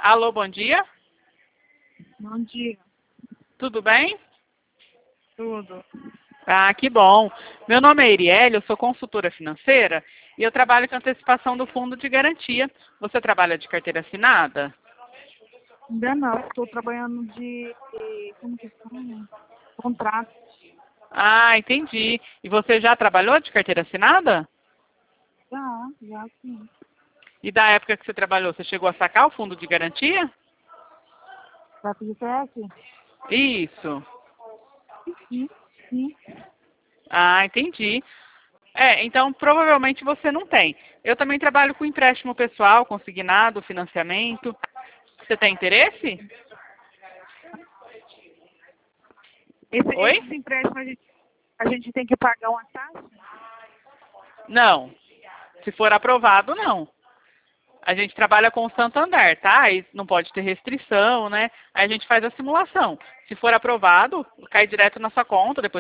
Alô, bom dia. Bom dia. Tudo bem? Tudo. Ah, que bom. Meu nome é Iriele, eu sou consultora financeira e eu trabalho com antecipação do fundo de garantia. Você trabalha de carteira assinada? Ainda não. Estou trabalhando como que chama? Contrato. Ah, entendi. E você já trabalhou de carteira assinada? Já sim. E da época que você trabalhou, você chegou a sacar o fundo de garantia? Vai pedir cheque? Isso. Sim, sim. Ah, entendi. Então provavelmente você não tem. Eu também trabalho com empréstimo pessoal, consignado, financiamento. Você tem interesse? Oi? Esse empréstimo a gente tem que pagar uma taxa? Não. Se for aprovado, não. A gente trabalha com o Santander, tá? Aí não pode ter restrição, né? Aí a gente faz a simulação. Se for aprovado, cai direto na sua conta, depois